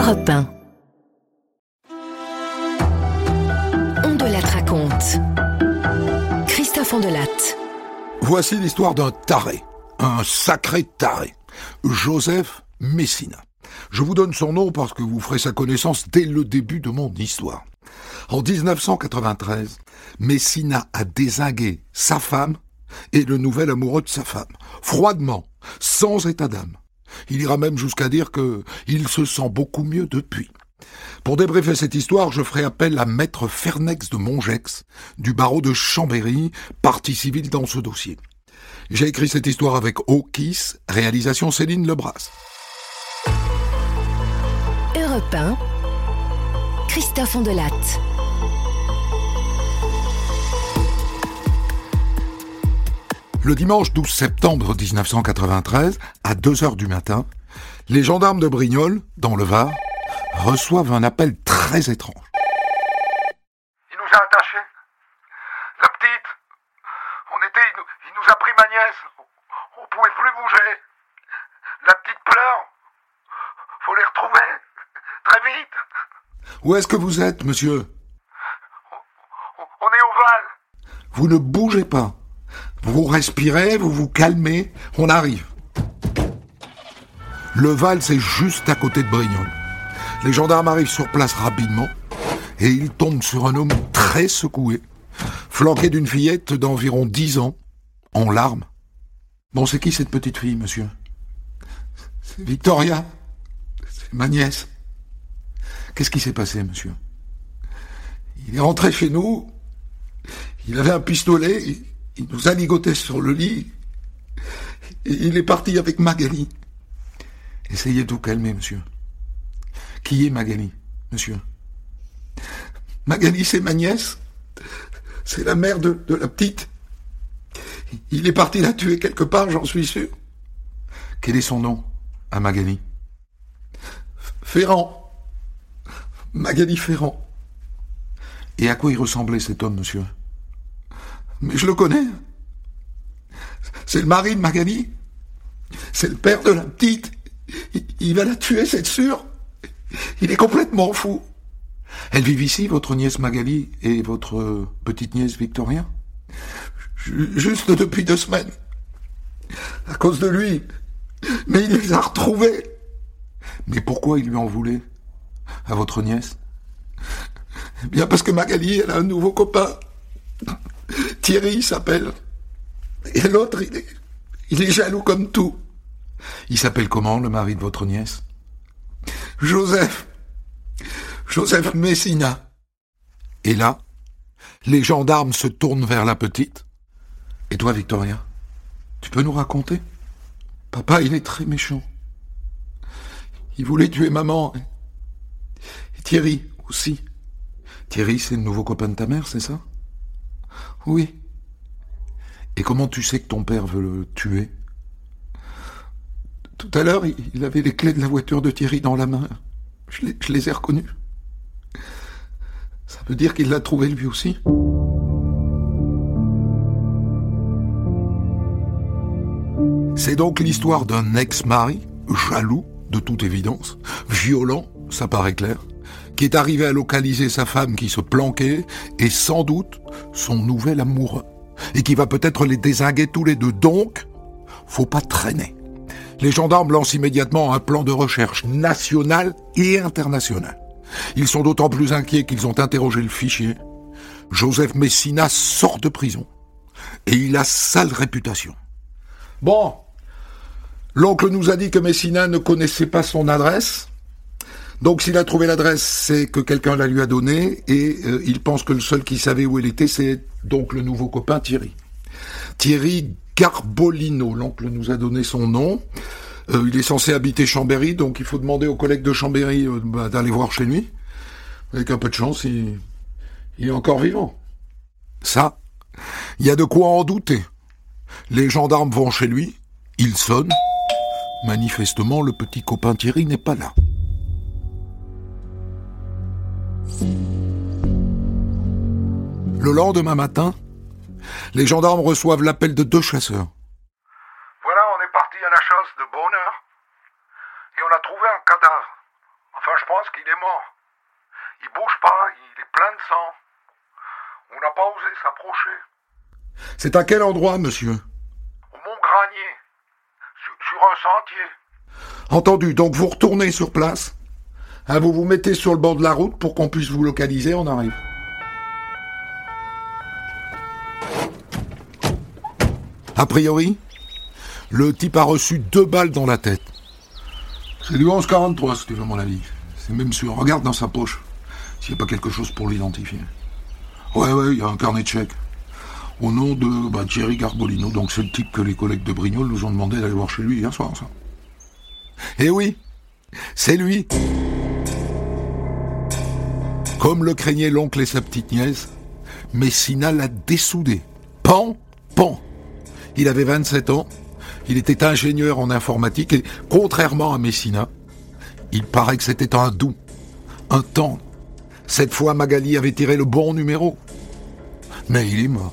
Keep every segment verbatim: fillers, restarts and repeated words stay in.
Europe un. On de la raconte. Christophe Ondelatte. Voici l'histoire d'un taré, un sacré taré, Joseph Messina. Je vous donne son nom parce que vous ferez sa connaissance dès le début de mon histoire. En dix-neuf cent quatre-vingt-treize, Messina a dézingué sa femme et le nouvel amoureux de sa femme, froidement, sans état d'âme. Il ira même jusqu'à dire qu'il se sent beaucoup mieux depuis. Pour débriefer cette histoire, je ferai appel à maître Fernex de Mongex, du barreau de Chambéry, partie civile dans ce dossier. J'ai écrit cette histoire avec O'Keys, réalisation Céline Lebras. Europe un, Christophe Ondelatte. Le dimanche douze septembre dix-neuf cent quatre-vingt-treize, à deux heures du matin, les gendarmes de Brignoles, dans le Var, reçoivent un appel très étrange. Il nous a attachés. La petite, on était, il nous, il nous a pris ma nièce. On ne pouvait plus bouger. La petite pleure. Faut les retrouver. Très vite. Où est-ce que vous êtes, monsieur ? On, on, on est au Val. Vous ne bougez pas. Vous respirez, vous vous calmez, on arrive. Le Val, c'est juste à côté de Brignoles. Les gendarmes arrivent sur place rapidement et ils tombent sur un homme très secoué, flanqué d'une fillette d'environ dix ans, en larmes. Bon, c'est qui cette petite fille, monsieur ? C'est Victoria. C'est ma nièce. Qu'est-ce qui s'est passé, monsieur ? Il est rentré chez nous, il avait un pistolet, il, il nous a ligotés sur le lit, et il est parti avec Magali. Essayez de vous calmer, monsieur. Qui est Magali, monsieur ? Magali, c'est ma nièce. C'est la mère de, de la petite. Il est parti la tuer quelque part, j'en suis sûr. Quel est son nom, à Magali ? Ferrand. Magali Ferrand. Et à quoi il ressemblait cet homme, monsieur ? Mais je le connais. C'est le mari de Magali. C'est le père de la petite. Il, il va la tuer, c'est sûr. Il est complètement fou. Elle vit ici, votre nièce Magali, et votre petite nièce Victoria ? Juste depuis deux semaines. À cause de lui. Mais il les a retrouvés. Mais pourquoi il lui en voulait ? À votre nièce ? Eh bien parce que Magali, elle a un nouveau copain. Thierry, il s'appelle. Et l'autre, il est, il est jaloux comme tout. Il s'appelle comment, le mari de votre nièce ? Joseph. Joseph Messina. Et là, les gendarmes se tournent vers la petite. Et toi, Victoria, tu peux nous raconter ? Papa, il est très méchant. Il voulait tuer maman. Et Thierry aussi. Thierry, c'est le nouveau copain de ta mère, c'est ça ? Oui. Et comment tu sais que ton père veut le tuer ? Tout à l'heure, il avait les clés de la voiture de Thierry dans la main. Je les, je les ai reconnues. Ça veut dire qu'il l'a trouvé lui aussi ? C'est donc l'histoire d'un ex-mari, jaloux, de toute évidence, violent, ça paraît clair, qui est arrivé à localiser sa femme qui se planquait, et sans doute son nouvel amoureux, et qui va peut-être les dézinguer tous les deux. Donc, faut pas traîner. Les gendarmes lancent immédiatement un plan de recherche national et international. Ils sont d'autant plus inquiets qu'ils ont interrogé le fichier. Joseph Messina sort de prison, et il a sale réputation. Bon, l'oncle nous a dit que Messina ne connaissait pas son adresse. Donc s'il a trouvé l'adresse, c'est que quelqu'un la lui a donnée, et euh, il pense que le seul qui savait où elle était, c'est donc le nouveau copain Thierry. Thierry Garbolino, l'oncle nous a donné son nom. Euh, il est censé habiter Chambéry, donc il faut demander aux collègues de Chambéry euh, bah, d'aller voir chez lui. Avec un peu de chance, il, il est encore vivant. Ça, il y a de quoi en douter. Les gendarmes vont chez lui, ils sonnent. Manifestement, le petit copain Thierry n'est pas là. Le lendemain matin, les gendarmes reçoivent l'appel de deux chasseurs. Voilà, on est parti à la chasse de bonne heure. Et on a trouvé un cadavre. Enfin, je pense qu'il est mort. Il bouge pas, il est plein de sang. On n'a pas osé s'approcher. C'est à quel endroit, monsieur? Au Mont-Granier, sur, sur un sentier. Entendu, donc vous retournez sur place. Hein, vous vous mettez sur le bord de la route pour qu'on puisse vous localiser, on arrive. A priori, le type a reçu deux balles dans la tête. C'est du onze quarante-trois, si tu veux mon avis. C'est même sûr. Regarde dans sa poche, s'il n'y a pas quelque chose pour l'identifier. Ouais, ouais, il y a un carnet de chèques. Au nom de bah, Thierry Garbolino. Donc c'est le type que les collègues de Brignoles nous ont demandé d'aller voir chez lui hier soir, ça. Eh oui, c'est lui. Comme le craignait l'oncle et sa petite nièce, Messina l'a dessoudé. Pan, pan. Il avait vingt-sept ans, il était ingénieur en informatique et, contrairement à Messina, il paraît que c'était un doux, un tendre. Cette fois, Magali avait tiré le bon numéro. Mais il est mort.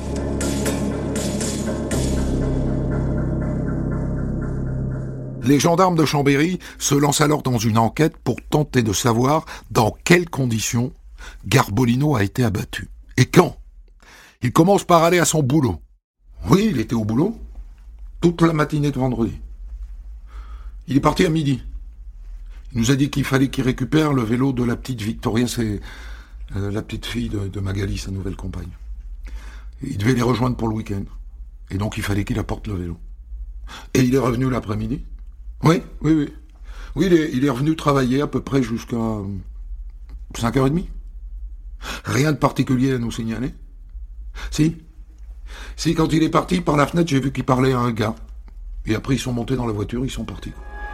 Les gendarmes de Chambéry se lancent alors dans une enquête pour tenter de savoir dans quelles conditions Garbolino a été abattu. Et quand? Il commence par aller à son boulot. Oui, il était au boulot toute la matinée de vendredi. Il est parti à midi. Il nous a dit qu'il fallait qu'il récupère le vélo de la petite Victoria, c'est euh, la petite fille de, de Magali, sa nouvelle compagne. Il devait les rejoindre pour le week-end. Et donc il fallait qu'il apporte le vélo. Et il est revenu l'après-midi. Oui, oui, oui. Oui, il est, il est revenu travailler à peu près jusqu'à cinq heures trente. Rien de particulier à nous signaler. Si. Si, quand il est parti, par la fenêtre, j'ai vu qu'il parlait à un gars. Et après, ils sont montés dans la voiture, ils sont partis.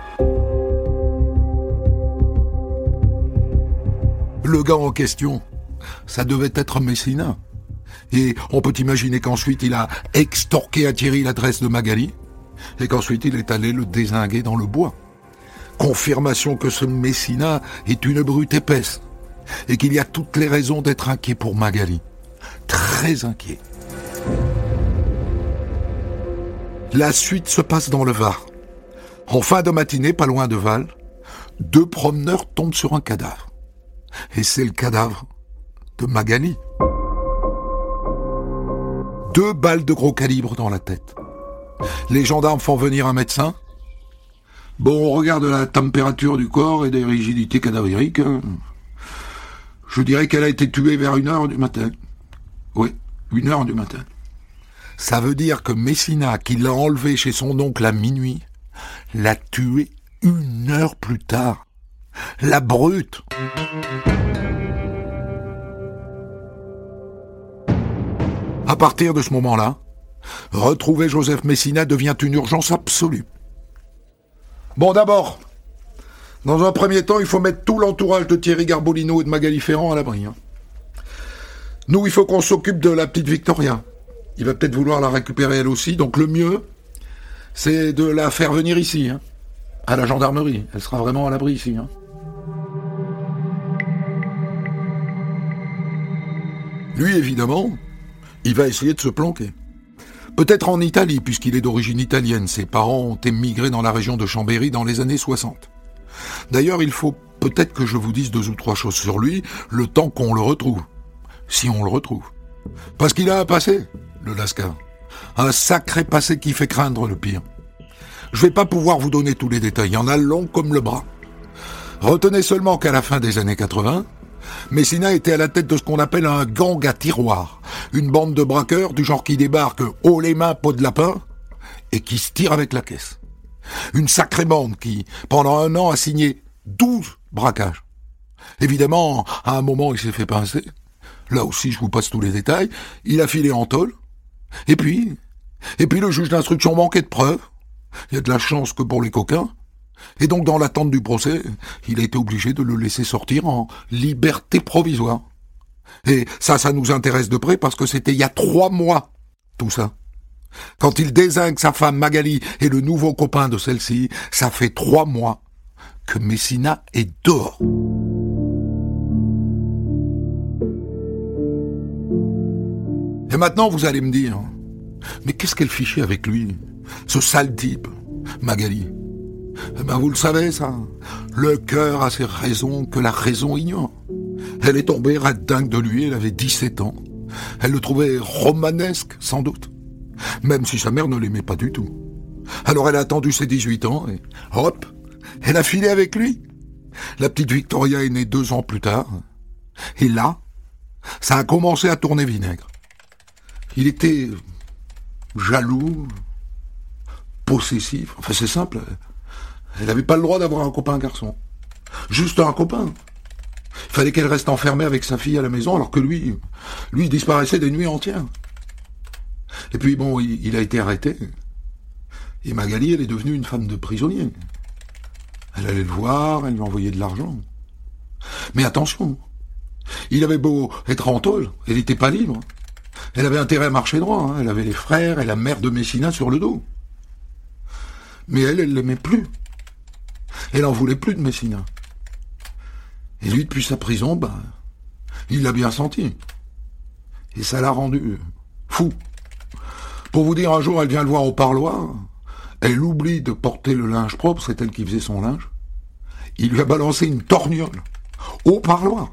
Le gars en question, ça devait être Messina. Et on peut imaginer qu'ensuite, il a extorqué à Thierry l'adresse de Magali, et qu'ensuite, il est allé le dézinguer dans le bois. Confirmation que ce Messina est une brute épaisse, et qu'il y a toutes les raisons d'être inquiet pour Magali. Très inquiet. La suite se passe dans le Var. En fin de matinée, pas loin de Val, deux promeneurs tombent sur un cadavre. Et c'est le cadavre de Magali. Deux balles de gros calibre dans la tête. Les gendarmes font venir un médecin. Bon, on regarde la température du corps et des rigidités cadavériques. Je dirais qu'elle a été tuée vers une heure du matin. Oui, une heure du matin. Ça veut dire que Messina, qui l'a enlevé chez son oncle à minuit, l'a tué une heure plus tard. La brute. À partir de ce moment-là, retrouver Joseph Messina devient une urgence absolue. Bon, d'abord, dans un premier temps, il faut mettre tout l'entourage de Thierry Garbolino et de Magali Ferrand à l'abri. Hein. Nous, il faut qu'on s'occupe de la petite Victoria. Il va peut-être vouloir la récupérer elle aussi, donc le mieux, c'est de la faire venir ici, hein, à la gendarmerie. Elle sera vraiment à l'abri ici. Hein. Lui, évidemment, il va essayer de se planquer. Peut-être en Italie, puisqu'il est d'origine italienne. Ses parents ont émigré dans la région de Chambéry dans les années soixante. D'ailleurs, il faut peut-être que je vous dise deux ou trois choses sur lui, le temps qu'on le retrouve. Si on le retrouve. Parce qu'il a un passé, le Lascar. Un sacré passé qui fait craindre le pire. Je vais pas pouvoir vous donner tous les détails, il y en a long comme le bras. Retenez seulement qu'à la fin des années quatre-vingts, Messina était à la tête de ce qu'on appelle un gang à tiroir. Une bande de braqueurs du genre qui débarque haut les mains, peau de lapin, et qui se tire avec la caisse. Une sacrée bande qui, pendant un an, a signé douze braquages. Évidemment, à un moment, il s'est fait pincer. Là aussi, je vous passe tous les détails. Il a filé en tôle. Et puis, et puis le juge d'instruction manquait de preuves. Il y a de la chance que pour les coquins. Et donc, dans l'attente du procès, il a été obligé de le laisser sortir en liberté provisoire. Et ça, ça nous intéresse de près parce que c'était il y a trois mois, tout ça. Quand il dézingue sa femme Magali et le nouveau copain de celle-ci, ça fait trois mois que Messina est dehors. Et maintenant, vous allez me dire, mais qu'est-ce qu'elle fichait avec lui, ce sale type, Magali? Eh ben vous le savez ça, le cœur a ses raisons que la raison ignore. Elle est tombée red dingue de lui, elle avait dix-sept ans. Elle le trouvait romanesque, sans doute. Même si sa mère ne l'aimait pas du tout. Alors elle a attendu ses dix-huit ans et hop, elle a filé avec lui. La petite Victoria est née deux ans plus tard. Et là, ça a commencé à tourner vinaigre. Il était jaloux, possessif. Enfin, c'est simple. Elle n'avait pas le droit d'avoir un copain garçon. Juste un copain. Il fallait qu'elle reste enfermée avec sa fille à la maison, alors que lui, lui disparaissait des nuits entières. Et puis bon, il, il a été arrêté. Et Magali, elle est devenue une femme de prisonnier. Elle allait le voir, elle lui envoyait de l'argent. Mais attention, il avait beau être en tôle, elle n'était pas libre. Elle avait intérêt à marcher droit, hein. Elle avait les frères et la mère de Messina sur le dos. Mais elle, elle l'aimait plus. Elle en voulait plus de Messina. Et lui, depuis sa prison, bah, il l'a bien senti. Et ça l'a rendu fou. Pour vous dire, un jour, elle vient le voir au parloir. Elle oublie de porter le linge propre, c'est elle qui faisait son linge. Il lui a balancé une torgnole au parloir.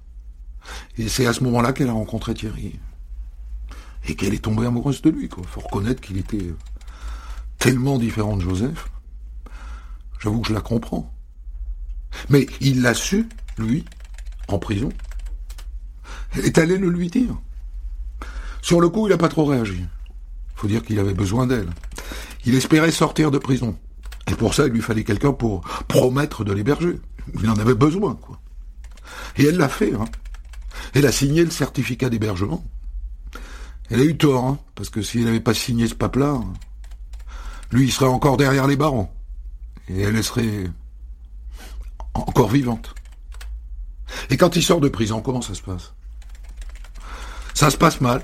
Et c'est à ce moment-là qu'elle a rencontré Thierry. Et qu'elle est tombée amoureuse de lui, quoi. Faut reconnaître qu'il était tellement différent de Joseph. J'avoue que je la comprends. Mais il l'a su, lui, en prison. Elle est allée le lui dire. Sur le coup, il n'a pas trop réagi. Faut dire qu'il avait besoin d'elle. Il espérait sortir de prison. Et pour ça, il lui fallait quelqu'un pour promettre de l'héberger. Il en avait besoin, quoi. Et elle l'a fait, hein. Elle a signé le certificat d'hébergement. Elle a eu tort, hein, parce que si elle n'avait pas signé ce pape-là, lui, il serait encore derrière les barreaux. Et elle serait encore vivante. Et quand il sort de prison, comment ça se passe? Ça se passe mal.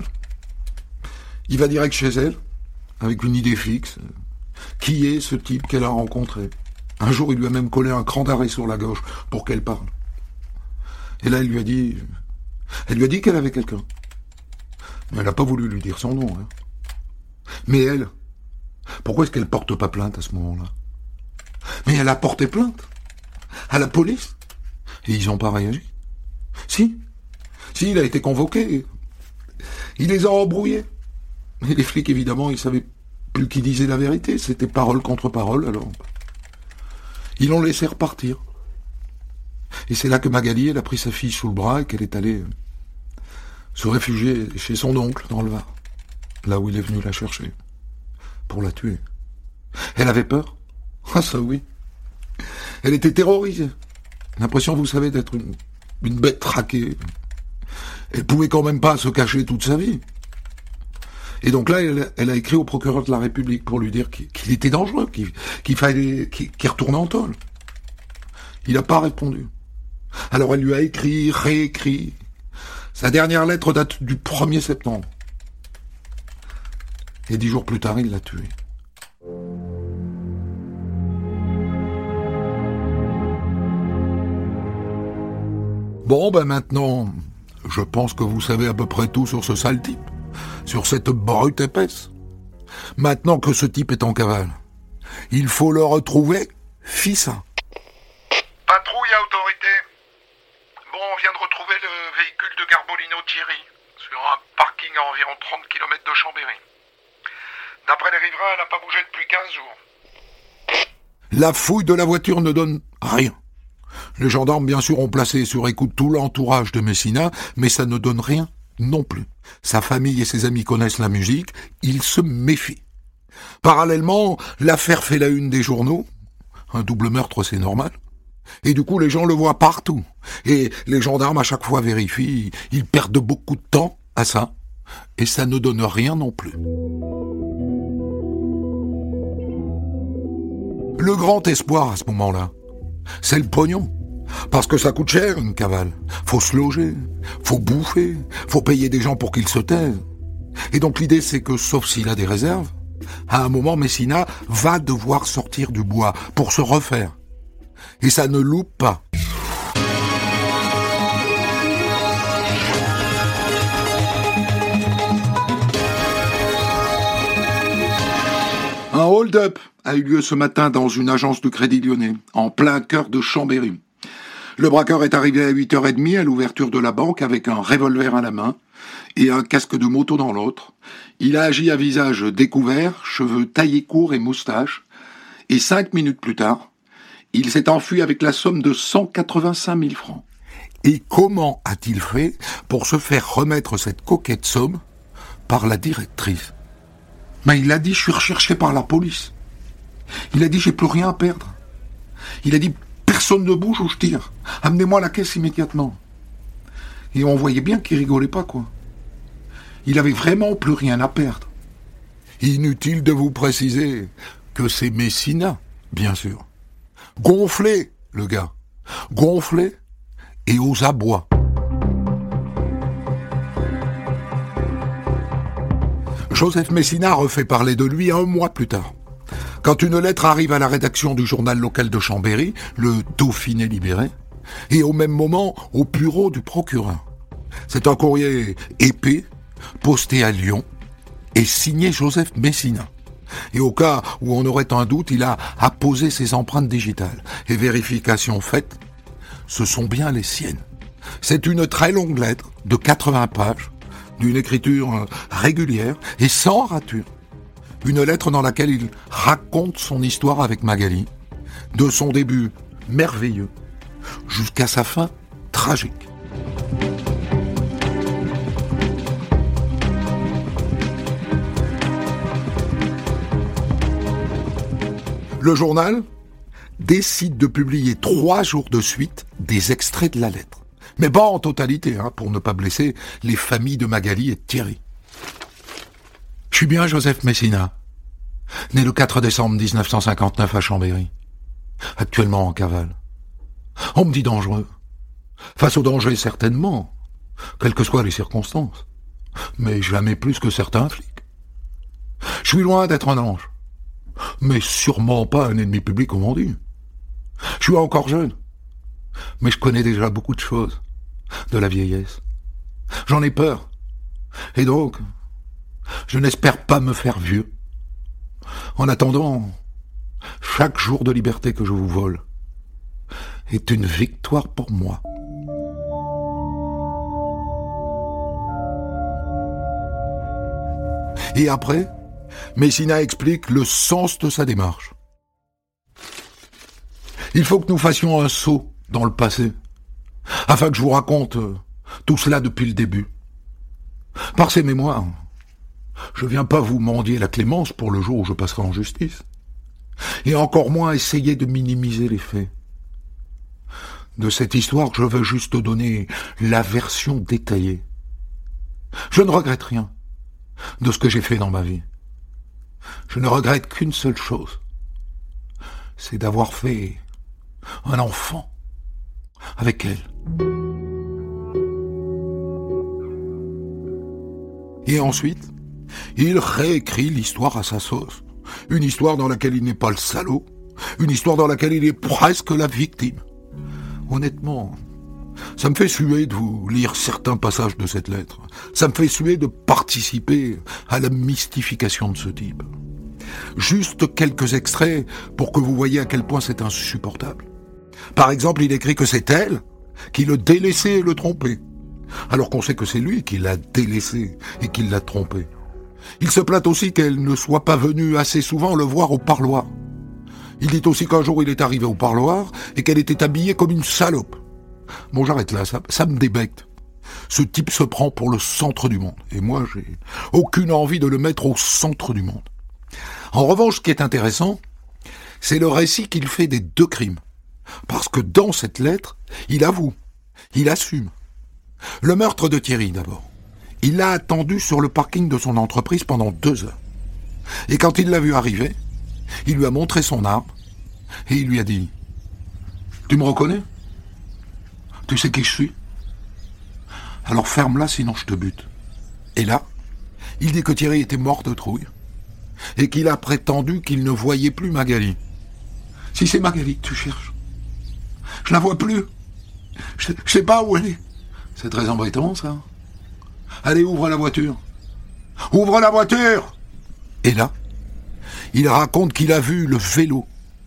Il va direct chez elle, avec une idée fixe. Qui est ce type qu'elle a rencontré? Un jour, il lui a même collé un cran d'arrêt sur la gauche pour qu'elle parle. Et là, elle lui a dit... Elle lui a dit qu'elle avait quelqu'un. Mais elle n'a pas voulu lui dire son nom. Hein. Mais elle, pourquoi est-ce qu'elle porte pas plainte à ce moment-là? Mais elle a porté plainte à la police. Et ils n'ont pas réagi. Si. Si, il a été convoqué. Il les a embrouillés. Et les flics, évidemment, ils savaient plus qui disait la vérité. C'était parole contre parole, alors... Ils l'ont laissé repartir. Et c'est là que Magali, elle a pris sa fille sous le bras et qu'elle est allée se réfugier chez son oncle dans le Var. Là où il est venu la chercher. Pour la tuer. Elle avait peur. Ah ça oui. Elle était terrorisée. L'impression, vous savez, d'être une, une bête traquée. Elle pouvait quand même pas se cacher toute sa vie. Et donc là, elle, elle a écrit au procureur de la République pour lui dire qu'il, qu'il était dangereux, qu'il, qu'il fallait qu'il, qu'il retourne en tôle. Il n'a pas répondu. Alors elle lui a écrit, réécrit. Sa dernière lettre date du premier septembre. Et dix jours plus tard, il l'a tué. Bon, ben maintenant, je pense que vous savez à peu près tout sur ce sale type. Sur cette brute épaisse. Maintenant que ce type est en cavale, il faut le retrouver, fils. Patrouille à autorité. Bon, on vient de retrouver le véhicule de Garbolino Thierry sur un parking à environ trente kilomètres de Chambéry. D'après les riverains, elle n'a pas bougé depuis quinze jours. La fouille de la voiture ne donne rien. Les gendarmes, bien sûr, ont placé sur écoute tout l'entourage de Messina, mais ça ne donne rien non plus. Sa famille et ses amis connaissent la musique, ils se méfient. Parallèlement, l'affaire fait la une des journaux. Un double meurtre, c'est normal. Et du coup, les gens le voient partout. Et les gendarmes, à chaque fois, vérifient. Ils perdent beaucoup de temps à ça. Et ça ne donne rien non plus. Le grand espoir à ce moment-là, c'est le pognon. Parce que ça coûte cher, une cavale. Faut se loger, faut bouffer, faut payer des gens pour qu'ils se taisent. Et donc l'idée, c'est que, sauf s'il a des réserves, à un moment, Messina va devoir sortir du bois pour se refaire. Et ça ne loupe pas. Un hold-up a eu lieu ce matin dans une agence du Crédit Lyonnais, en plein cœur de Chambéry. Le braqueur est arrivé à huit heures trente à l'ouverture de la banque avec un revolver à la main et un casque de moto dans l'autre. Il a agi à visage découvert, cheveux taillés courts et moustache. Et cinq minutes plus tard, il s'est enfui avec la somme de cent quatre-vingt-cinq mille francs. Et comment a-t-il fait pour se faire remettre cette coquette somme par la directrice? Mais il a dit, je suis recherché par la police. Il a dit, j'ai plus rien à perdre. Il a dit, personne ne bouge ou je tire. Amenez-moi la caisse immédiatement. Et on voyait bien qu'il rigolait pas, quoi. Il avait vraiment plus rien à perdre. Inutile de vous préciser que c'est Messina, bien sûr. Gonflé, le gars. Gonflé et aux abois. Joseph Messina refait parler de lui un mois plus tard. Quand une lettre arrive à la rédaction du journal local de Chambéry, le Dauphiné libéré, et au même moment au bureau du procureur. C'est un courrier épais, posté à Lyon, et signé Joseph Messina. Et au cas où on aurait un doute, il a apposé ses empreintes digitales. Et vérification faite, ce sont bien les siennes. C'est une très longue lettre de quatre-vingts pages, d'une écriture régulière et sans rature. Une lettre dans laquelle il raconte son histoire avec Magali, de son début merveilleux jusqu'à sa fin tragique. Le journal décide de publier trois jours de suite des extraits de la lettre. Mais pas en totalité, hein, pour ne pas blesser les familles de Magali et de Thierry. Je suis bien Joseph Messina, né le quatre décembre dix-neuf cent cinquante-neuf à Chambéry, actuellement en cavale. On me dit dangereux. Face au danger, certainement, quelles que soient les circonstances, mais jamais plus que certains flics. Je suis loin d'être un ange, mais sûrement pas un ennemi public, comme on dit. Je suis encore jeune, mais je connais déjà beaucoup de choses de la vieillesse. J'en ai peur, et donc, je n'espère pas me faire vieux. En attendant, chaque jour de liberté que je vous vole est une victoire pour moi. Et après, Messina explique le sens de sa démarche. Il faut que nous fassions un saut dans le passé, afin que je vous raconte tout cela depuis le début. Par ces mémoires, je viens pas vous mendier la clémence pour le jour où je passerai en justice, et encore moins essayer de minimiser les faits. De cette histoire, je veux juste donner la version détaillée. Je ne regrette rien de ce que j'ai fait dans ma vie. Je ne regrette qu'une seule chose, c'est d'avoir fait un enfant avec elle. Et ensuite, il réécrit l'histoire à sa sauce. Une histoire dans laquelle il n'est pas le salaud, une histoire dans laquelle il est presque la victime. Honnêtement, ça me fait suer de vous lire certains passages de cette lettre. Ça me fait suer de participer à la mystification de ce type. Juste quelques extraits pour que vous voyez à quel point c'est insupportable. Par exemple, il écrit que c'est elle qui le délaissait et le trompait, alors qu'on sait que c'est lui qui l'a délaissé et qui l'a trompé. Il se plaint aussi qu'elle ne soit pas venue assez souvent le voir au parloir. Il dit aussi qu'un jour il est arrivé au parloir et qu'elle était habillée comme une salope. Bon, j'arrête là, ça, ça me débecte. Ce type se prend pour le centre du monde, et moi j'ai aucune envie de le mettre au centre du monde. En revanche, ce qui est intéressant, c'est le récit qu'il fait des deux crimes. Parce que dans cette lettre, il avoue, il assume. Le meurtre de Thierry, d'abord. Il l'a attendu sur le parking de son entreprise pendant deux heures. Et quand il l'a vu arriver, il lui a montré son arme et il lui a dit « Tu me reconnais ? Tu sais qui je suis ? Alors ferme-la, sinon je te bute. » Et là, il dit que Thierry était mort de trouille et qu'il a prétendu qu'il ne voyait plus Magali. « Si c'est Magali que tu cherches, je la vois plus. Je, je sais pas où elle est. » C'est très embêtant, ça. Allez, ouvre la voiture. Ouvre la voiture! Et là, Il raconte qu'il a vu le vélo.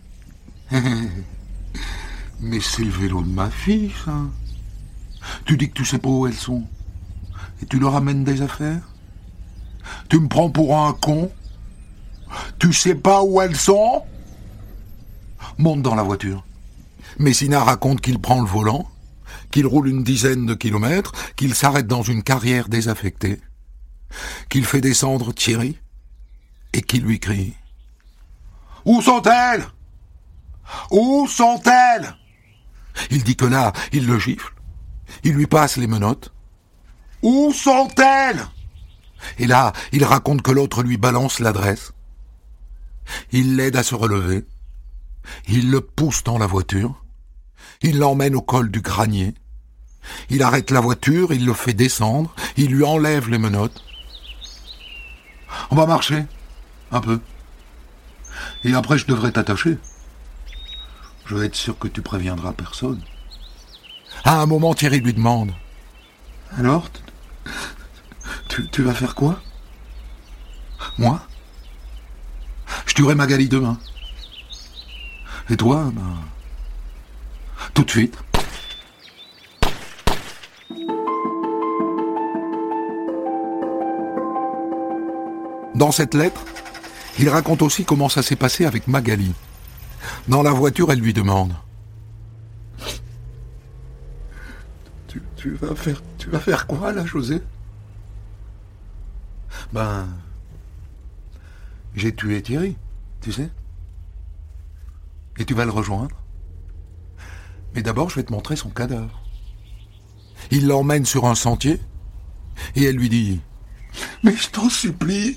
Mais c'est le vélo de ma fille, ça. Tu dis que tu sais pas où elles sont. Et tu leur amènes des affaires? Tu me prends pour un con? Tu sais pas où elles sont? Monte dans la voiture. Messina raconte qu'il prend le volant, qu'il roule une dizaine de kilomètres, qu'il s'arrête dans une carrière désaffectée, qu'il fait descendre Thierry et qu'il lui crie « Où sont-elles? Où sont-elles ?» Il dit que là, il le gifle, il lui passe les menottes. « Où sont-elles ?» Et là, il raconte que l'autre lui balance l'adresse. Il l'aide à se relever, il le pousse dans la voiture, il l'emmène au col du Granier, il arrête la voiture, il le fait descendre, il lui enlève les menottes. On va marcher, un peu. Et après, je devrais t'attacher. Je veux être sûr que tu préviendras personne. À un moment, Thierry lui demande « Alors, tu, tu vas faire quoi? Moi? Je tuerai Magali demain. Et toi, ben... tout de suite. » Dans cette lettre, il raconte aussi comment ça s'est passé avec Magali. Dans la voiture, elle lui demande tu, tu vas faire tu vas faire quoi là, José? Ben, j'ai tué Thierry, tu sais. Et tu vas le rejoindre. Mais d'abord, je vais te montrer son cadavre. Il l'emmène sur un sentier et elle lui dit « Mais je t'en supplie,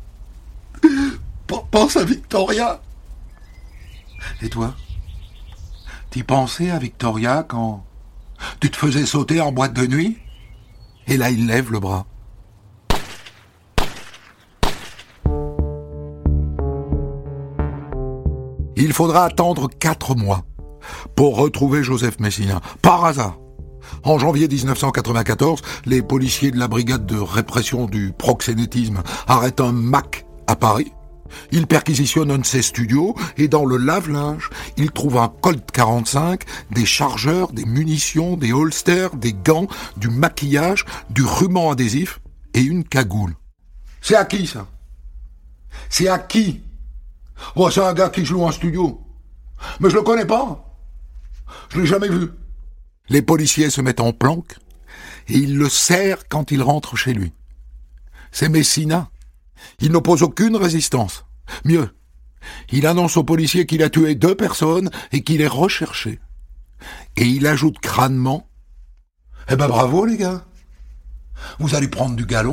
pense à Victoria. » Et toi, t'y pensais à Victoria quand tu te faisais sauter en boîte de nuit? Et là, il lève le bras. Il faudra attendre quatre mois pour retrouver Joseph Messina. Par hasard. En janvier dix-neuf cent quatre-vingt-quatorze, les policiers de la brigade de répression du proxénétisme arrêtent un Mac à Paris. Ils perquisitionnent un de ses studios et dans le lave-linge, ils trouvent un Colt quarante-cinq, des chargeurs, des munitions, des holsters, des gants, du maquillage, du ruban adhésif et une cagoule. C'est à qui, ça? C'est à qui? Oh, c'est un gars qui joue en studio. Mais je le connais pas. Je l'ai jamais vu. Les policiers se mettent en planque et ils le serrent quand il rentre chez lui. C'est Messina. Il n'oppose aucune résistance. Mieux, il annonce aux policiers qu'il a tué deux personnes et qu'il est recherché. Et il ajoute crânement « Eh ben bravo les gars, vous allez prendre du galon ».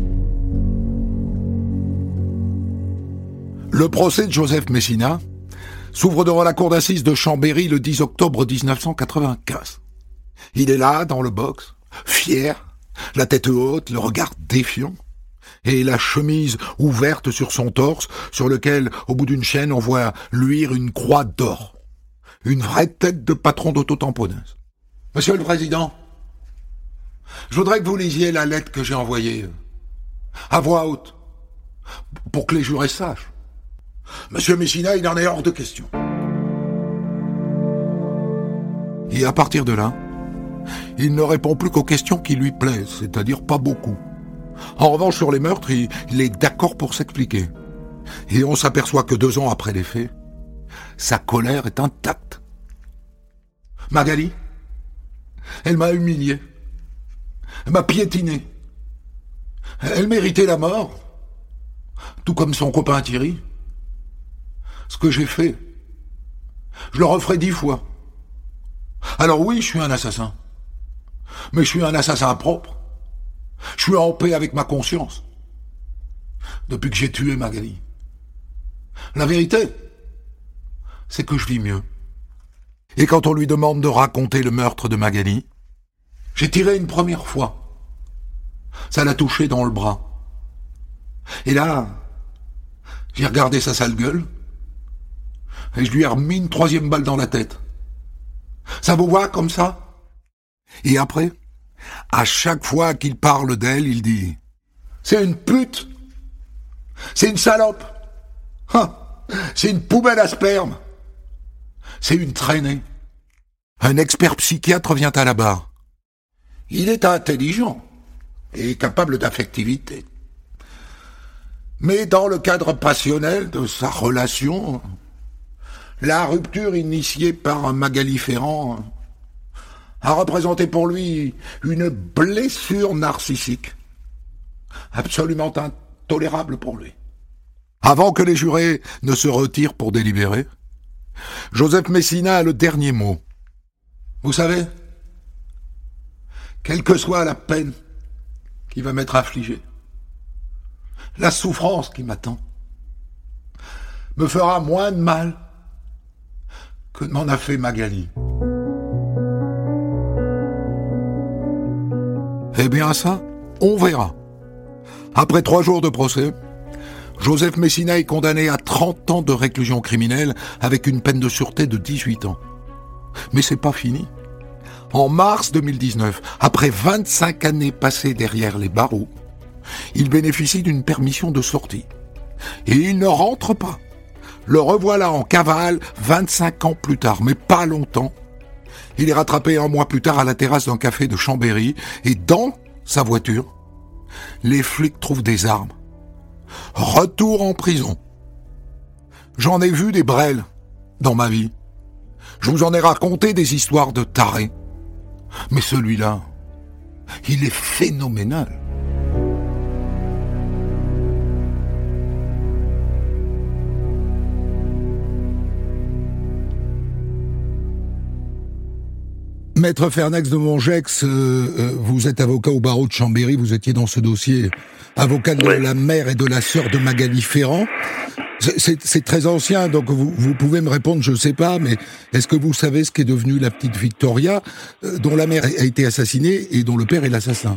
Le procès de Joseph Messina s'ouvre devant la cour d'assises de Chambéry le dix octobre dix-neuf cent quatre-vingt-quinze. Il est là, dans le box, fier, la tête haute, le regard défiant, et la chemise ouverte sur son torse, sur lequel, au bout d'une chaîne, on voit luire une croix d'or. Une vraie tête de patron d'auto-tamponneuse. « Monsieur le Président, je voudrais que vous lisiez la lettre que j'ai envoyée, à voix haute, pour que les jurés sachent. Monsieur Messina, il en est hors de question. » Et à partir de là, il ne répond plus qu'aux questions qui lui plaisent, c'est-à-dire pas beaucoup. En revanche, sur les meurtres, il, il est d'accord pour s'expliquer. Et on s'aperçoit que deux ans après les faits, sa colère est intacte. Magali, elle m'a humilié. Elle m'a piétiné. Elle méritait la mort, tout comme son copain Thierry. Ce que j'ai fait, je le referai dix fois. Alors oui, je suis un assassin. Mais je suis un assassin propre. Je suis en paix avec ma conscience. Depuis que j'ai tué Magali. La vérité, c'est que je vis mieux. Et quand on lui demande de raconter le meurtre de Magali, j'ai tiré une première fois. Ça l'a touché dans le bras. Et là, j'ai regardé sa sale gueule et je lui ai remis une troisième balle dans la tête. Ça vous voit comme ça? Et après, à chaque fois qu'il parle d'elle, il dit « C'est une pute! C'est une salope! Ah, c'est une poubelle à sperme. C'est une traînée. Un expert psychiatre vient à la barre. Il est intelligent et capable d'affectivité. Mais dans le cadre passionnel de sa relation, la rupture initiée par Magali Ferrand a représenté pour lui une blessure narcissique, absolument intolérable pour lui. Avant que les jurés ne se retirent pour délibérer, Joseph Messina a le dernier mot. Vous savez, quelle que soit la peine qui va m'être affligée, la souffrance qui m'attend me fera moins de mal que m'en a fait Magali. Eh bien ça, on verra. Après trois jours de procès, Joseph Messina est condamné à trente ans de réclusion criminelle avec une peine de sûreté de dix-huit ans. Mais c'est pas fini. En mars deux mille dix-neuf, après vingt-cinq années passées derrière les barreaux, il bénéficie d'une permission de sortie. Et il ne rentre pas. Le revoilà en cavale vingt-cinq ans plus tard, mais pas longtemps. Il est rattrapé un mois plus tard à la terrasse d'un café de Chambéry, et dans sa voiture, les flics trouvent des armes. Retour en prison. J'en ai vu des brels dans ma vie. Je vous en ai raconté des histoires de tarés. Mais celui-là, il est phénoménal. Maître Fernax de Mongex, euh, euh, vous êtes avocat au barreau de Chambéry, vous étiez dans ce dossier avocat de ouais. la mère et de la sœur de Magali Ferrand. C'est, c'est, c'est très ancien, donc vous, vous pouvez me répondre, je ne sais pas, mais est-ce que vous savez ce qu'est devenue la petite Victoria, euh, dont la mère a été assassinée et dont le père est l'assassin?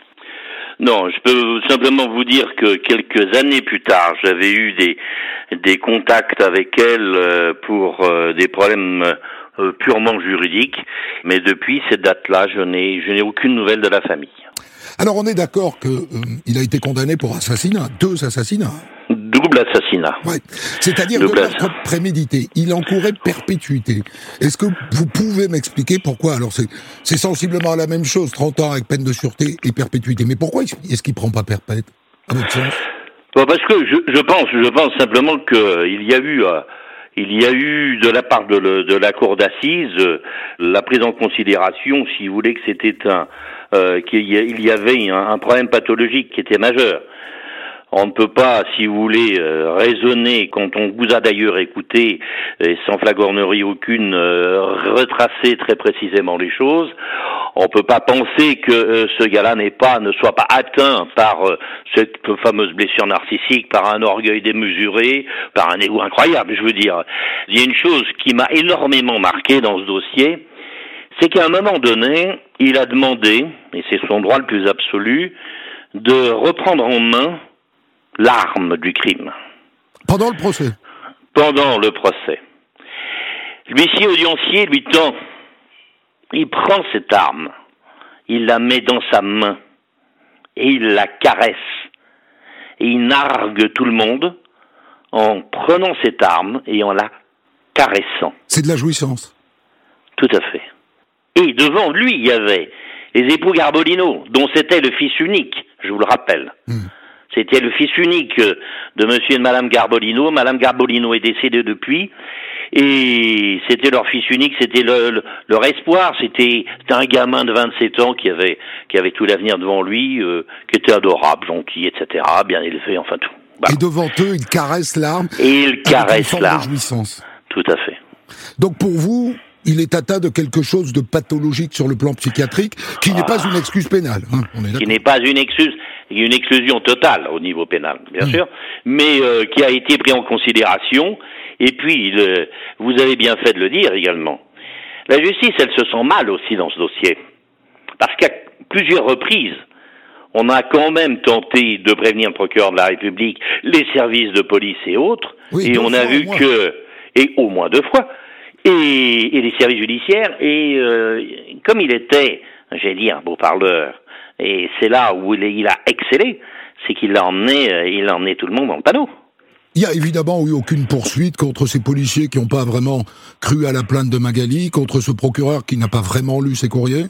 Non, je peux simplement vous dire que quelques années plus tard, j'avais eu des, des contacts avec elle pour euh, des problèmes euh, purement juridiques, mais depuis cette date-là, je n'ai, je n'ai aucune nouvelle de la famille. Alors on est d'accord que euh, il a été condamné pour assassinat, deux assassinats. Double assassinat. Ouais. C'est-à-dire de meurtre prémédité. Il encourait perpétuité. Est-ce que vous pouvez m'expliquer pourquoi? Alors c'est, c'est sensiblement la même chose, trente ans avec peine de sûreté et perpétuité. Mais pourquoi est-ce qu'il prend pas perpète, à votre sens? Bon, parce que je, je pense, je pense simplement que il y a eu, euh, il y a eu de la part de, le, de la cour d'assises euh, la prise en considération, si vous voulez, que c'était un, euh, qu'il y, a, il y avait un, un problème pathologique qui était majeur. On ne peut pas, si vous voulez, euh, raisonner, quand on vous a d'ailleurs écouté, et sans flagornerie aucune, euh, retracer très précisément les choses. On ne peut pas penser que euh, ce gars-là n'est pas, ne soit pas atteint par euh, cette fameuse blessure narcissique, par un orgueil démesuré, par un ego incroyable, je veux dire. Il y a une chose qui m'a énormément marqué dans ce dossier, c'est qu'à un moment donné, il a demandé, et c'est son droit le plus absolu, de reprendre en main l'arme du crime. Pendant le procès Pendant le procès. L'huissier audiencier lui tend. Il prend cette arme, il la met dans sa main, et il la caresse. Et il nargue tout le monde en prenant cette arme et en la caressant. C'est de la jouissance. Tout à fait. Et devant lui, il y avait les époux Garbolino, dont c'était le fils unique, je vous le rappelle. Mmh. C'était le fils unique de monsieur et de madame Garbolino. Madame Garbolino est décédée depuis. Et c'était leur fils unique, c'était le, le, leur espoir. C'était, c'était un gamin de vingt-sept ans qui avait, qui avait tout l'avenir devant lui, euh, qui était adorable, gentil, et cetera, bien élevé, enfin tout. Voilà. Et devant eux, il caresse l'arme. Et il caresse l'arme. De jouissance. Tout à fait. Donc pour vous, il est atteint de quelque chose de pathologique sur le plan psychiatrique, qui ah. n'est pas une excuse pénale. Hein, on est qui n'est pas une excuse. Il y a une exclusion totale au niveau pénal, bien mmh. sûr, mais euh, qui a été pris en considération. Et puis, le, vous avez bien fait de le dire également. La justice, elle se sent mal aussi dans ce dossier. Parce qu'à plusieurs reprises, on a quand même tenté de prévenir le procureur de la République, les services de police et autres, oui, et on a vu que, et au moins deux fois, et, et les services judiciaires, et euh, comme il était, j'ai dit, un beau parleur, et c'est là où il, il a excellé, c'est qu'il a emmené, il a emmené tout le monde dans le panneau. Il n'y a évidemment eu aucune poursuite contre ces policiers qui n'ont pas vraiment cru à la plainte de Magali, contre ce procureur qui n'a pas vraiment lu ses courriers.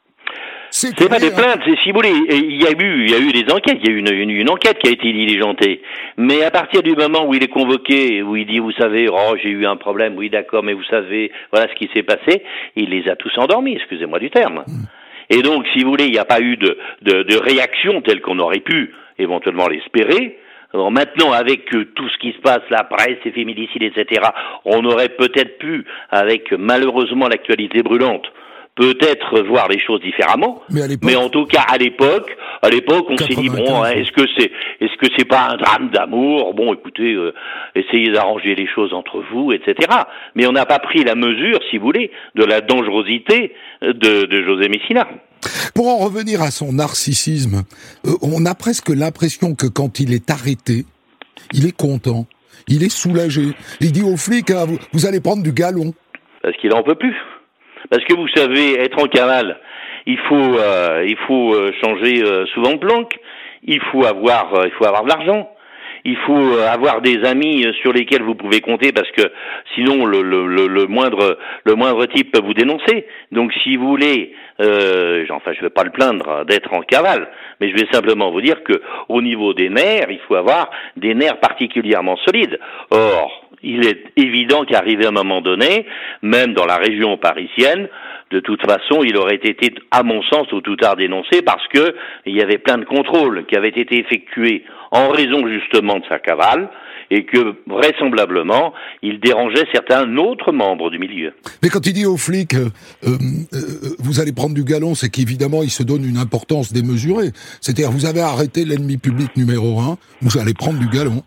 C'est, c'est pas des plaintes, c'est, si vous voulez, il y a eu, il y a eu des enquêtes, il y a eu une, une, une enquête qui a été diligentée. Mais à partir du moment où il est convoqué, où il dit, vous savez, oh, j'ai eu un problème, oui, d'accord, mais vous savez, voilà ce qui s'est passé, il les a tous endormis, excusez-moi du terme. Mmh. Et donc, si vous voulez, il n'y a pas eu de, de, de réaction telle qu'on aurait pu éventuellement l'espérer. Alors maintenant, avec euh, tout ce qui se passe, la presse, les féminicides, et cetera, on aurait peut-être pu, avec malheureusement l'actualité brûlante, peut-être voir les choses différemment, mais, mais en tout cas à l'époque, à l'époque on s'est dit bon, hein, est-ce que c'est, est-ce que c'est pas un drame d'amour? Bon, écoutez, euh, essayez d'arranger les choses entre vous, et cetera. Mais on n'a pas pris la mesure, si vous voulez, de la dangerosité de, de José Messina. Pour en revenir à son narcissisme, euh, on a presque l'impression que quand il est arrêté, il est content, il est soulagé. Il dit aux flics, hein, vous, vous allez prendre du galon. Parce qu'il en peut plus. Parce que vous savez, être en cavale, il faut, euh, il faut euh, changer euh, souvent de planque. Il faut avoir, euh, il faut avoir de l'argent. Il faut euh, avoir des amis euh, sur lesquels vous pouvez compter, parce que sinon le, le, le, le moindre, le moindre type peut vous dénoncer. Donc, si vous voulez, euh, enfin, je ne vais pas le plaindre d'être en cavale, mais je vais simplement vous dire que au niveau des nerfs, il faut avoir des nerfs particulièrement solides. Or, il est évident qu'arrivé à un moment donné, même dans la région parisienne, de toute façon, il aurait été, à mon sens, au tout tard dénoncé, parce que il y avait plein de contrôles qui avaient été effectués en raison justement de sa cavale, et que vraisemblablement, il dérangeait certains autres membres du milieu. Mais quand il dit aux flics, euh, euh, vous allez prendre du galon, c'est qu'évidemment, il se donne une importance démesurée. C'est-à-dire, vous avez arrêté l'ennemi public numéro un, vous allez prendre du galon.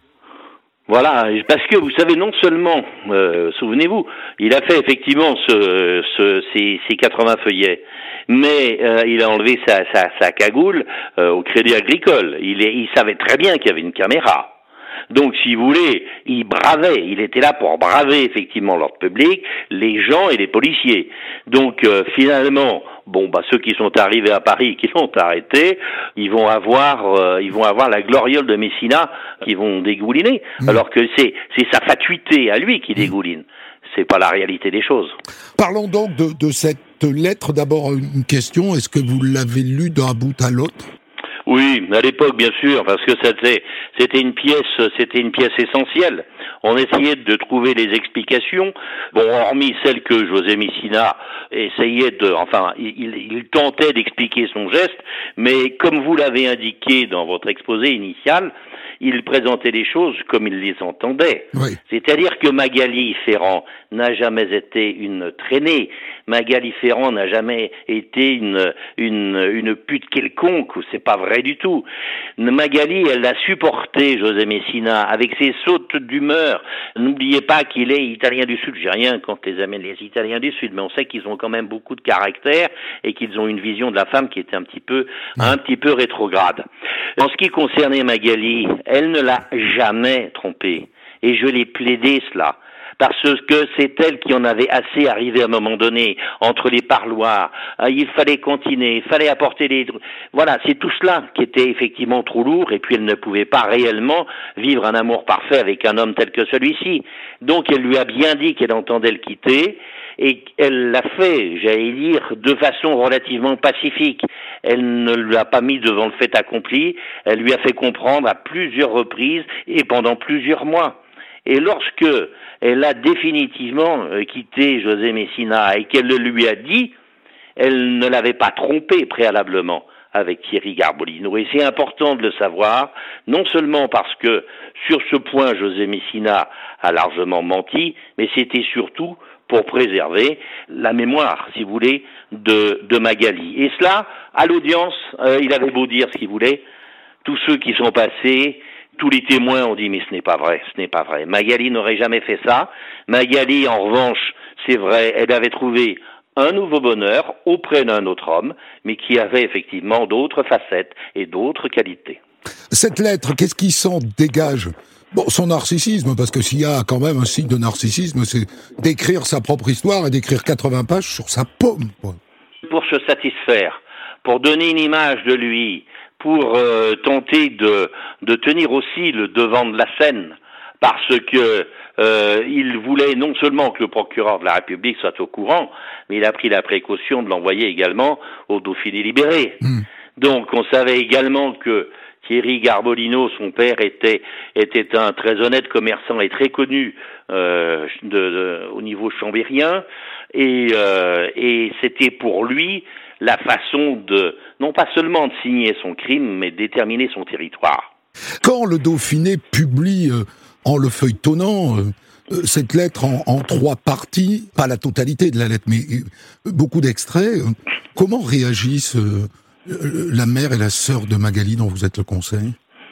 Voilà, parce que vous savez, non seulement, euh, souvenez-vous, il a fait effectivement ce, ce, ces, ces quatre-vingts feuillets, mais euh, il a enlevé sa, sa, sa cagoule euh, au Crédit Agricole. Il, est, il savait très bien qu'il y avait une caméra. Donc, si vous voulez, il bravait, il était là pour braver effectivement l'ordre public, les gens et les policiers. Donc, euh, finalement, bon, bah ceux qui sont arrivés à Paris, qui l'ont arrêté, ils vont avoir, euh, ils vont avoir la gloriole de Messina qui vont dégouliner, mmh. alors que c'est c'est sa fatuité à lui qui dégouline. C'est pas la réalité des choses. Parlons donc de, de cette lettre. D'abord, une question, est-ce que vous l'avez lue d'un bout à l'autre ? Oui, à l'époque, bien sûr, parce que c'était, c'était une pièce, c'était une pièce essentielle. On essayait de trouver les explications. Bon, hormis celle que José Messina essayait de, enfin, il, il tentait d'expliquer son geste, mais comme vous l'avez indiqué dans votre exposé initial, il présentait les choses comme il les entendait. Oui. C'est-à-dire que Magali Ferrand n'a jamais été une traînée. Magali Ferrand n'a jamais été une, une, une pute quelconque, c'est pas vrai du tout. Magali, elle a supporté José Messina avec ses sautes d'humeur. N'oubliez pas qu'il est italien du Sud. J'ai rien contre les amis, les Italiens du Sud, mais on sait qu'ils ont quand même beaucoup de caractère et qu'ils ont une vision de la femme qui était un petit peu, mmh. un petit peu rétrograde. En ce qui concernait Magali, elle ne l'a jamais trompée. Et je l'ai plaidé cela. Parce que c'est elle qui en avait assez arrivé à un moment donné, entre les parloirs. Il fallait continuer, il fallait apporter les... Voilà, c'est tout cela qui était effectivement trop lourd, et puis elle ne pouvait pas réellement vivre un amour parfait avec un homme tel que celui-ci. Donc elle lui a bien dit qu'elle entendait le quitter, et elle l'a fait, j'allais dire, de façon relativement pacifique. Elle ne l'a pas mis devant le fait accompli, elle lui a fait comprendre à plusieurs reprises et pendant plusieurs mois. Et lorsque elle a définitivement quitté José Messina et qu'elle le lui a dit, elle ne l'avait pas trompé préalablement avec Thierry Garbolino. Et c'est important de le savoir, non seulement parce que sur ce point José Messina a largement menti, mais c'était surtout pour préserver la mémoire, si vous voulez, de, de Magali. Et cela, à l'audience, euh, il avait beau dire ce qu'il voulait, tous ceux qui sont passés, tous les témoins ont dit, mais ce n'est pas vrai, ce n'est pas vrai. Magali n'aurait jamais fait ça. Magali, en revanche, c'est vrai, elle avait trouvé un nouveau bonheur auprès d'un autre homme, mais qui avait effectivement d'autres facettes et d'autres qualités. Cette lettre, qu'est-ce qui s'en dégage ? Bon, son narcissisme, parce que s'il y a quand même un signe de narcissisme, c'est d'écrire sa propre histoire et d'écrire quatre-vingts pages sur sa paume. Pour se satisfaire, pour donner une image de lui, pour euh, tenter de, de tenir aussi le devant de la scène, parce que euh, il voulait non seulement que le procureur de la République soit au courant, mais il a pris la précaution de l'envoyer également au Dauphiné libéré. Mmh. Donc on savait également que Thierry Garbolino, son père, était était un très honnête commerçant et très connu euh, de, de, au niveau chambérien, et, euh, et c'était pour lui la façon de, non pas seulement de signer son crime, mais de déterminer son territoire. Quand le Dauphiné publie, euh, en le feuilletonnant, euh, cette lettre en, en trois parties, pas la totalité de la lettre, mais euh, beaucoup d'extraits, euh, comment réagissent euh, la mère et la sœur de Magali dont vous êtes le conseil?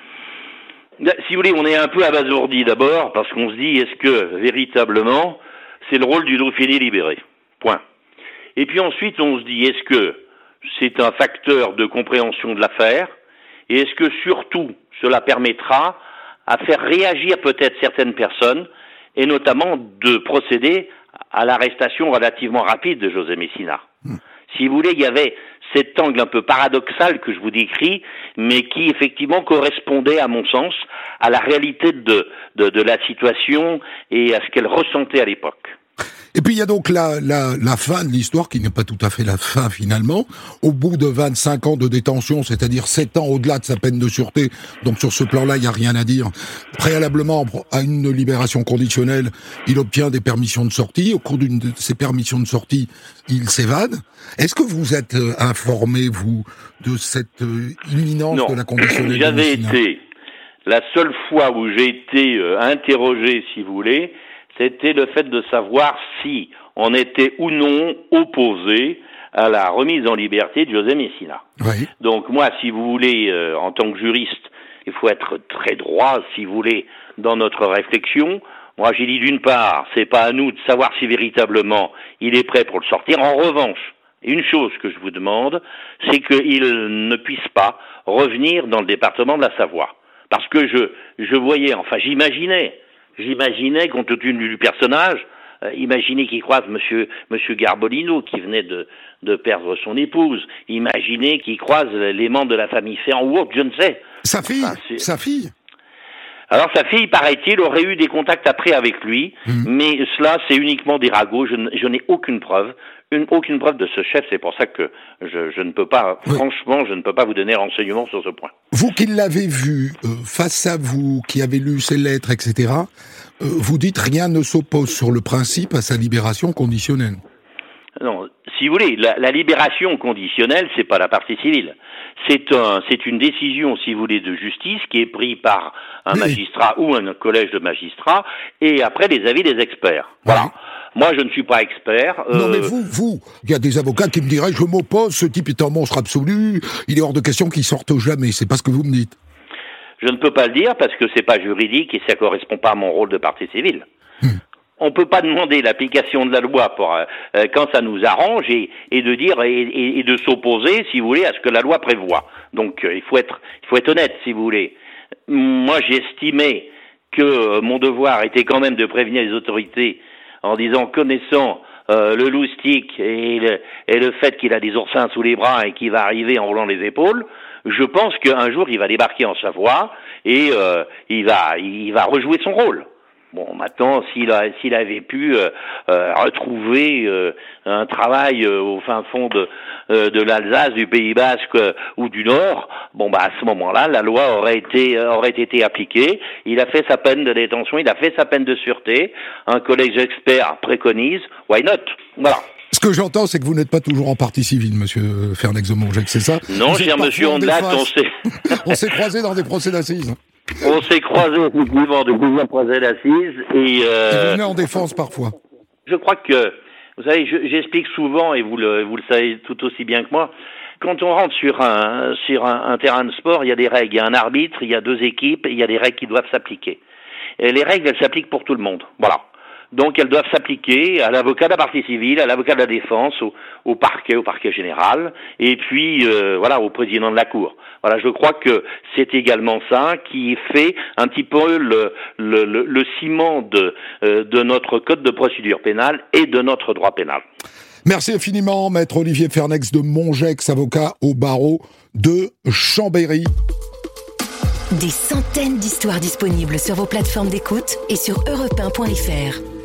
Si vous voulez, on est un peu abasourdi d'abord, parce qu'on se dit, est-ce que, véritablement, c'est le rôle du Dauphiné libéré? Point. Et puis ensuite, on se dit, est-ce que c'est un facteur de compréhension de l'affaire? Et est-ce que, surtout, cela permettra à faire réagir peut-être certaines personnes, et notamment de procéder à l'arrestation relativement rapide de José Messina? Mmh. Si vous voulez, il y avait cet angle un peu paradoxal que je vous décris, mais qui effectivement correspondait, à mon sens, à la réalité de, de, de la situation et à ce qu'elle ressentait à l'époque. Et puis il y a donc la, la, la fin de l'histoire, qui n'est pas tout à fait la fin finalement. Au bout de vingt-cinq ans de détention, c'est-à-dire sept ans au-delà de sa peine de sûreté, donc sur ce plan-là, il n'y a rien à dire. Préalablement à une libération conditionnelle, il obtient des permissions de sortie. Au cours d'une de ces permissions de sortie, il s'évade. Est-ce que vous êtes euh, informé, vous, de cette euh, imminence non. de la conditionnelle? J'avais été, la seule fois où j'ai été euh, interrogé, si vous voulez, c'était le fait de savoir si on était ou non opposé à la remise en liberté de José Messina. Oui. Donc moi, si vous voulez, euh, en tant que juriste, il faut être très droit, si vous voulez, dans notre réflexion. Moi, j'ai dit d'une part, c'est pas à nous de savoir si véritablement il est prêt pour le sortir. En revanche, une chose que je vous demande, c'est qu'il ne puisse pas revenir dans le département de la Savoie. Parce que je, je voyais, enfin j'imaginais, J'imaginais, compte tenu du personnage, euh, imaginez qu'il croise monsieur, monsieur Garbolino, qui venait de, de perdre son épouse. Imaginez qu'il croise les membres de la famille Ferrand ou autre, je ne sais. Sa fille, enfin, sa fille. Alors sa fille, paraît-il, aurait eu des contacts après avec lui, mmh. mais cela, c'est uniquement des ragots. Je, n- je n'ai aucune preuve, une, aucune preuve de ce chef. C'est pour ça que je, je ne peux pas, oui. franchement, je ne peux pas vous donner renseignement sur ce point. Vous qui l'avez vu euh, face à vous, qui avez lu ses lettres, et cetera, euh, vous dites rien ne s'oppose sur le principe à sa libération conditionnelle. Non, si vous voulez, la, la libération conditionnelle, c'est pas la partie civile. C'est un, c'est une décision, si vous voulez, de justice qui est prise par un oui. magistrat ou un collège de magistrats, et après les avis des experts. Voilà. Oui. Moi, je ne suis pas expert. Euh... Non, mais vous, vous, il y a des avocats qui me diraient, je m'oppose, ce type est un monstre absolu, il est hors de question qu'il sorte jamais. C'est pas ce que vous me dites. Je ne peux pas le dire parce que c'est pas juridique et ça correspond pas à mon rôle de partie civile. Hum. On peut pas demander l'application de la loi pour euh, quand ça nous arrange et, et de dire et, et, et de s'opposer, si vous voulez, à ce que la loi prévoit. Donc euh, il faut être, il faut être honnête, si vous voulez. Moi, j'estimais que euh, mon devoir était quand même de prévenir les autorités en disant, connaissant euh, le loustic et le, et le fait qu'il a des oursins sous les bras et qu'il va arriver en roulant les épaules, je pense qu'un jour il va débarquer en Savoie et euh, il va, il va rejouer son rôle. Bon, maintenant, s'il, a, s'il avait pu euh, euh, retrouver euh, un travail euh, au fin fond de, euh, de l'Alsace, du Pays Basque euh, ou du Nord, bon, bah à ce moment-là, la loi aurait été euh, aurait été appliquée. Il a fait sa peine de détention, il a fait sa peine de sûreté. Un collège d'experts préconise, why not? Voilà. Ce que j'entends, c'est que vous n'êtes pas toujours en partie civile, monsieur Fernex de Mongeac, c'est ça? Non, cher monsieur Ondelat, on s'est... on s'est croisés dans des procès d'assises. On s'est croisés effectivement de plusieurs procès d'assises et... Euh... Et vous venez en défense parfois. Je crois que, vous savez, je, j'explique souvent, et vous le, vous le savez tout aussi bien que moi, quand on rentre sur un, sur un, un terrain de sport, il y a des règles, il y a un arbitre, il y a deux équipes, et il y a des règles qui doivent s'appliquer. Et les règles, elles s'appliquent pour tout le monde. Voilà. Donc elles doivent s'appliquer à l'avocat de la partie civile, à l'avocat de la défense, au, au parquet, au parquet général, et puis euh, voilà, au président de la Cour. Voilà, je crois que c'est également ça qui fait un petit peu le, le, le, le ciment de, euh, de notre code de procédure pénale et de notre droit pénal. Merci infiniment, maître Olivier Fernex de Mongex, avocat au barreau de Chambéry. Des centaines d'histoires disponibles sur vos plateformes d'écoute et sur europe un point f r.